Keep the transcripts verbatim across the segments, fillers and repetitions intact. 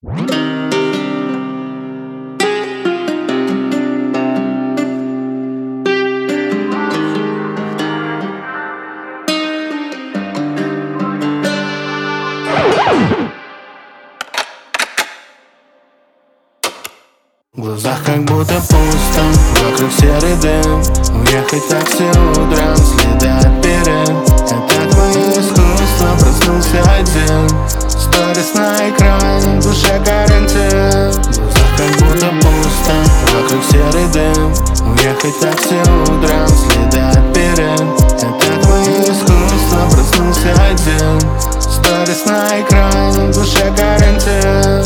В глазах как будто пусто, вокруг серый дым. Уехать такси утром, следы от перин. Это твое искусство, проснулся один. Сторис на экране, в душе карантин. В глазах как будто пусто, вокруг серый дым. Уехать такси утром, следы от перин. Это твое искусство, проснулся один. Сторис на экране, в душе карантин.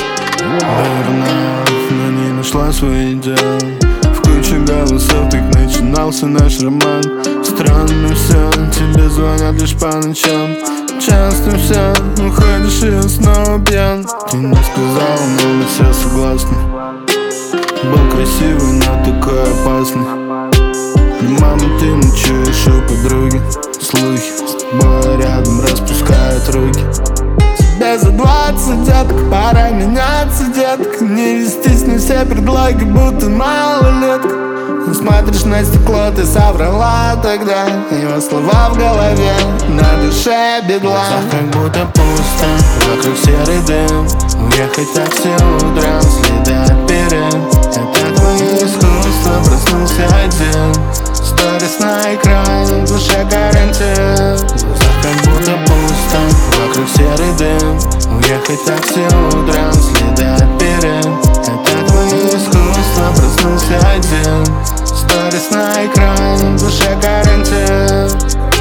Вернов, но не нашла свои дела. В куче голосов так начинался наш роман. Странно все, тебе звонят лишь по ночам. Часто все, уходишь и я снова пьян. Ты не сказала, но мы все согласны. Был красивый, но такой опасный. Мама, ты ночуешь у подруги. Слухи с тобой рядом распускают руки. Тебе за двадцать, детка, пора меняться, детка. Не вестись на все предлоги, будто малолетка. Смотришь на стекло, ты соврала тогда. Его слова в голове, на душе бедла. Как будто пусто, вокруг серый дым. Уехать такси утром, следы от перин. Это твое искусство, проснулся один. Сторис на экране, в душе карантин. Как будто пусто, вокруг серый дым. Уехать такси утром, следы от перин. Это твое искусство, проснулся один. Сторис на экране, в душе карантин.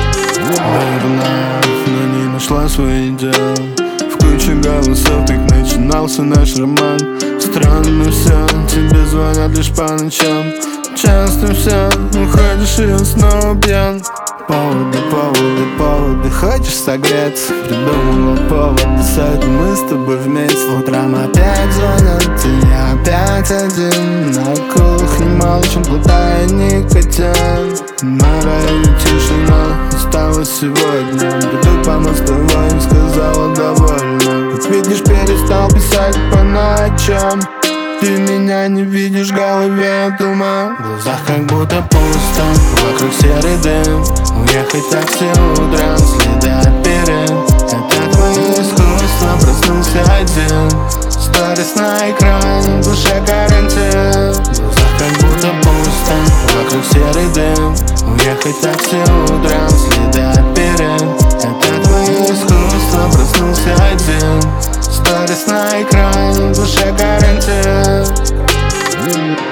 Вернов, но не нашла свои дела. В куче голосов так начинался наш роман. Странно все, тебе звонят лишь по ночам. Часто все, уходишь и я снова пьян. Поводы, поводы, поводы, хочешь согреться? Придумала поводы, сегодня мы с тобой вместе. Утром опять звонят, и я опять один. На кухне молчим, глотая никотин. На районе тишина, осталось сегодня. Приду помочь с тобой, им сказала довольно. Как видишь, перестал писать по ночам. Ты меня не видишь, в голове от ума. В глазах как будто пусто, вокруг серый дым. Уехать такси утром, следы от перин. Это твое искусство, проснулся один. Сторис на экране, в душе карантин. В глазах как будто пусто, вокруг серый дым. Уехать такси утром, следы от перин. Это твое искусство, проснулся один. Сторис на экране, в душе карантин.